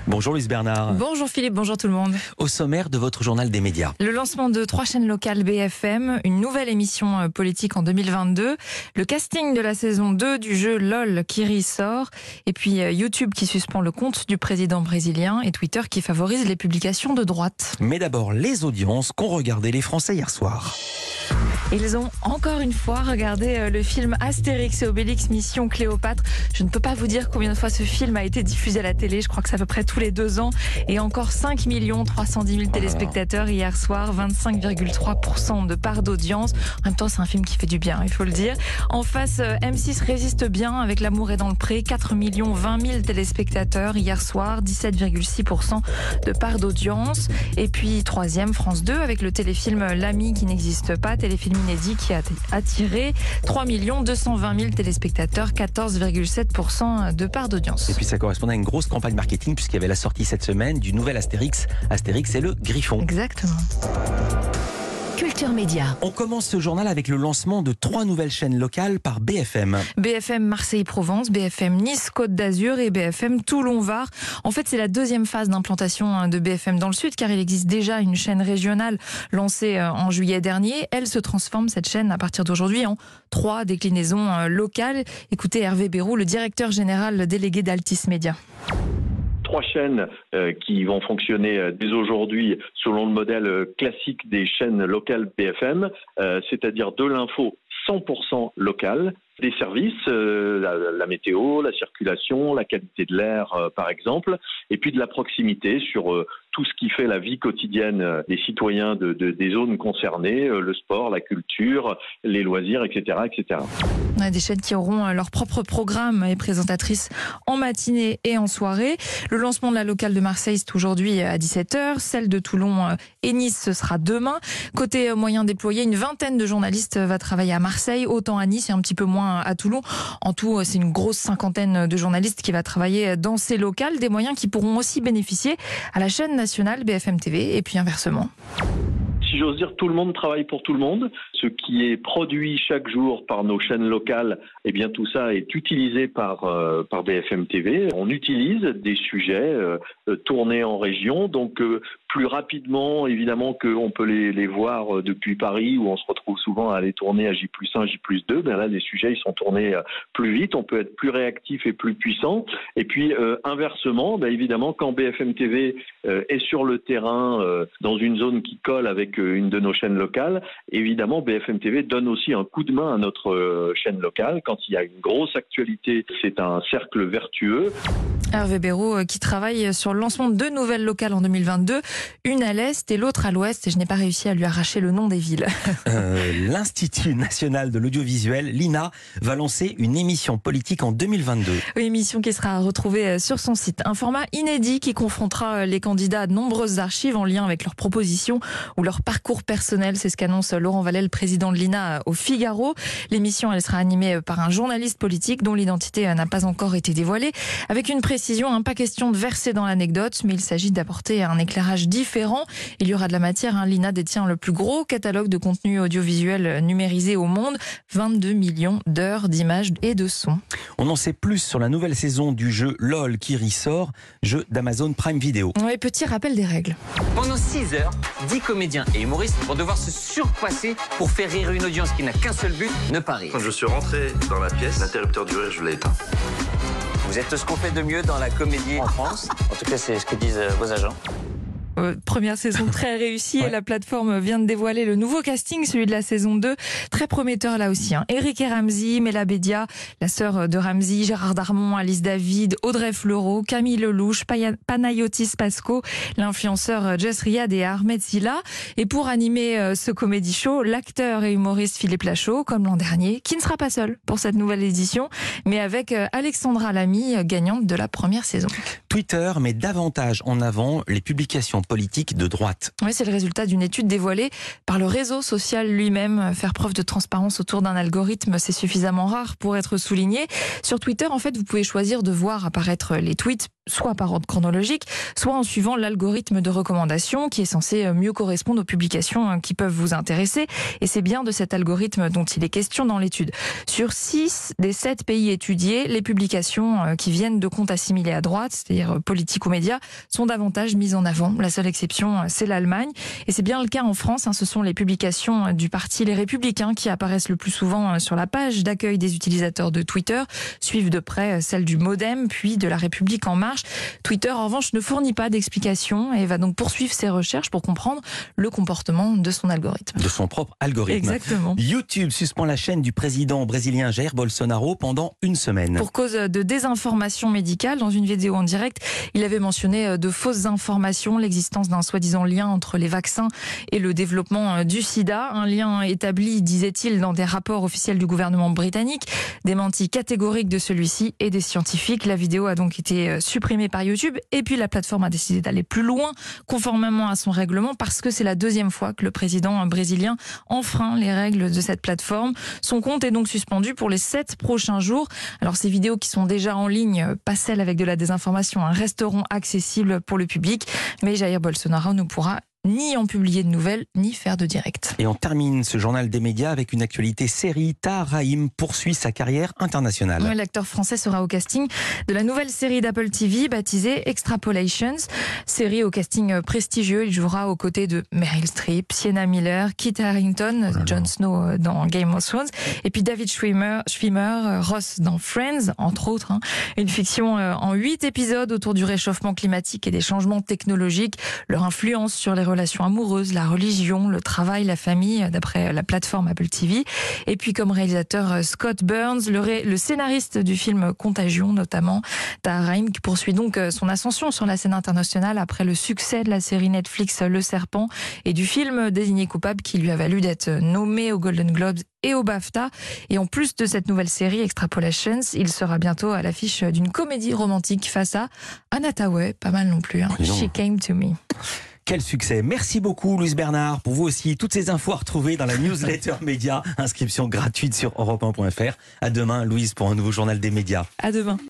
Bonjour Louise Bernard. Bonjour Philippe, bonjour tout le monde. Au sommaire de votre journal des médias. Le lancement de 3 chaînes locales BFM, une nouvelle émission politique en 2022, le casting de la saison 2 du jeu LOL qui ressort, et puis YouTube qui suspend le compte du président brésilien et Twitter qui favorise les publications de droite. Mais d'abord les audiences qu'ont regardé les Français hier soir. Ils ont encore une fois regardé le film Astérix et Obélix Mission Cléopâtre. Je ne peux pas vous dire combien de fois ce film a été diffusé à la télé. Je crois que c'est à peu près tous les 2 ans. Et encore 5 310 000 téléspectateurs hier soir, 25,3% de part d'audience. En même temps, c'est un film qui fait du bien, il faut le dire. En face, M6 résiste bien avec L'amour est dans le pré. 4 20 000 téléspectateurs hier soir, 17,6% de part d'audience. Et puis, troisième, France 2 avec le téléfilm L'ami qui n'existe pas, téléfilm inédit qui a attiré 3 220 000 téléspectateurs, 14,7% de part d'audience. Et puis ça correspondait à une grosse campagne marketing puisqu'il y avait la sortie cette semaine du nouvel Astérix. Astérix et le Griffon. Exactement. Culture Média. On commence ce journal avec le lancement de 3 nouvelles chaînes locales par BFM. BFM Marseille-Provence, BFM Nice-Côte d'Azur et BFM Toulon-Var. En fait, c'est la deuxième phase d'implantation de BFM dans le Sud, car il existe déjà une chaîne régionale lancée en juillet dernier. Elle se transforme, cette chaîne, à partir d'aujourd'hui, en 3 déclinaisons locales. Écoutez Hervé Bérou, le directeur général délégué d'Altis Média. 3 chaînes qui vont fonctionner dès aujourd'hui selon le modèle classique des chaînes locales BFM, c'est-à-dire de l'info 100% locale, des services, la météo, la circulation, la qualité de l'air par exemple, et puis de la proximité sur tout ce qui fait la vie quotidienne des citoyens des zones concernées, le sport, la culture, les loisirs, etc. etc. On a des chaînes qui auront leur propre programme et présentatrices en matinée et en soirée. Le lancement de la locale de Marseille, c'est aujourd'hui à 17h. Celle de Toulon et Nice, ce sera demain. Côté moyens déployés, une vingtaine de journalistes va travailler à Marseille, autant à Nice et un petit peu moins à Toulon. En tout, c'est une grosse cinquantaine de journalistes qui va travailler dans ces locales. Des moyens qui pourront aussi bénéficier à la chaîne nationale BFM TV et puis inversement. Si j'ose dire, tout le monde travaille pour tout le monde. Ce qui est produit chaque jour par nos chaînes locales, eh bien tout ça est utilisé par BFM TV. On utilise des sujets tournés en région, donc plus rapidement évidemment qu'on peut les voir depuis Paris où on se retrouve souvent à aller tourner à J+1, J+2. Ben là, les sujets ils sont tournés plus vite, on peut être plus réactif et plus puissant. Et puis inversement, ben, évidemment, quand BFM TV est sur le terrain dans une zone qui colle avec une de nos chaînes locales, évidemment BFM TV donne aussi un coup de main à notre chaîne locale. Quand il y a une grosse actualité, c'est un cercle vertueux. Hervé Bérou qui travaille sur le lancement de 2 nouvelles locales en 2022, une à l'Est et l'autre à l'Ouest, et je n'ai pas réussi à lui arracher le nom des villes. L'Institut National de l'Audiovisuel, l'INA, va lancer une émission politique en 2022. Une émission qui sera retrouvée sur son site. Un format inédit qui confrontera les candidats à de nombreuses archives en lien avec leurs propositions ou leur parcours personnel. C'est ce qu'annonce Laurent Vallée, le président de l'INA, au Figaro. L'émission, elle sera animée par un journaliste politique dont l'identité n'a pas encore été dévoilée. Avec une précision, pas question de verser dans l'anecdote, mais il s'agit d'apporter un éclairage différent. Il y aura de la matière. L'INA détient le plus gros catalogue de contenu audiovisuel numérisé au monde. 22 millions d'heures d'images et de sons. On en sait plus sur la nouvelle saison du jeu LOL qui ressort, jeu d'Amazon Prime Video. Oui, petit rappel des règles. Pendant 6 heures, 10 comédiens et humoristes vont devoir se surpasser pour faire rire une audience qui n'a qu'un seul but, ne pas rire. Quand je suis rentré dans la pièce, l'interrupteur du rire, je l'ai éteint. Vous êtes ce qu'on fait de mieux dans la comédie en France. En tout cas, c'est ce que disent vos agents. Première saison très réussie et la plateforme vient de dévoiler le nouveau casting, celui de la saison 2, très prometteur là aussi. Eric et Ramzy, Mela Bédia, la sœur de Ramzy, Gérard Darmon, Alice David, Audrey Fleurot, Camille Lelouch, Panayotis Pasco, l'influenceur Jess Riyad et Ahmed Zilla. Et pour animer ce comédie show, l'acteur et humoriste Philippe Lachaud, comme l'an dernier, qui ne sera pas seul pour cette nouvelle édition, mais avec Alexandra Lamy, gagnante de la première saison. Twitter met davantage en avant les publications politiques de droite. Oui, c'est le résultat d'une étude dévoilée par le réseau social lui-même. Faire preuve de transparence autour d'un algorithme, c'est suffisamment rare pour être souligné. Sur Twitter, en fait, vous pouvez choisir de voir apparaître les tweets soit par ordre chronologique, soit en suivant l'algorithme de recommandation qui est censé mieux correspondre aux publications qui peuvent vous intéresser. Et c'est bien de cet algorithme dont il est question dans l'étude. Sur 6 des 7 pays étudiés, les publications qui viennent de comptes assimilés à droite, c'est-à-dire politiques ou médias, sont davantage mises en avant. La seule exception, c'est l'Allemagne. Et c'est bien le cas en France. Ce sont les publications du parti Les Républicains qui apparaissent le plus souvent sur la page d'accueil des utilisateurs de Twitter, suivent de près celle du Modem, puis de La République En Marche. Twitter, en revanche, ne fournit pas d'explications et va donc poursuivre ses recherches pour comprendre le comportement de son algorithme. De son propre algorithme. Exactement. YouTube suspend la chaîne du président brésilien Jair Bolsonaro pendant une semaine. Pour cause de désinformation médicale, dans une vidéo en direct, il avait mentionné de fausses informations, l'existence d'un soi-disant lien entre les vaccins et le développement du sida. Un lien établi, disait-il, dans des rapports officiels du gouvernement britannique. Démenti catégorique de celui-ci et des scientifiques. La vidéo a donc été supprimée par YouTube et puis la plateforme a décidé d'aller plus loin conformément à son règlement parce que c'est la deuxième fois que le président brésilien enfreint les règles de cette plateforme. Son compte est donc suspendu pour les 7 prochains jours. Alors ces vidéos qui sont déjà en ligne, pas celles avec de la désinformation, resteront accessibles pour le public, mais Jair Bolsonaro ne pourra ni en publier de nouvelles, ni faire de direct. Et on termine ce journal des médias avec une actualité série. Tahar Rahim poursuit sa carrière internationale. Oui, l'acteur français sera au casting de la nouvelle série d'Apple TV baptisée Extrapolations. Série au casting prestigieux. Il jouera aux côtés de Meryl Streep, Sienna Miller, Kit Harington, Jon Snow dans Game of Thrones, et puis David Schwimmer, Ross dans Friends, entre autres. Une fiction en 8 épisodes autour du réchauffement climatique et des changements technologiques, leur influence sur les relations amoureuses, la religion, le travail, la famille, d'après la plateforme Apple TV. Et puis comme réalisateur Scott Burns, le scénariste du film Contagion notamment, Tahar Rahim qui poursuit donc son ascension sur la scène internationale après le succès de la série Netflix Le Serpent et du film Désigné coupable qui lui a valu d'être nommé aux Golden Globes et au BAFTA. Et en plus de cette nouvelle série Extrapolations, il sera bientôt à l'affiche d'une comédie romantique face à Anne Hathaway, pas mal non plus. She Came to Me. Quel succès. Merci beaucoup, Louise Bernard. Pour vous aussi, toutes ces infos à retrouver dans la newsletter média. Inscription gratuite sur europe1.fr. À demain, Louise, pour un nouveau journal des médias. À demain.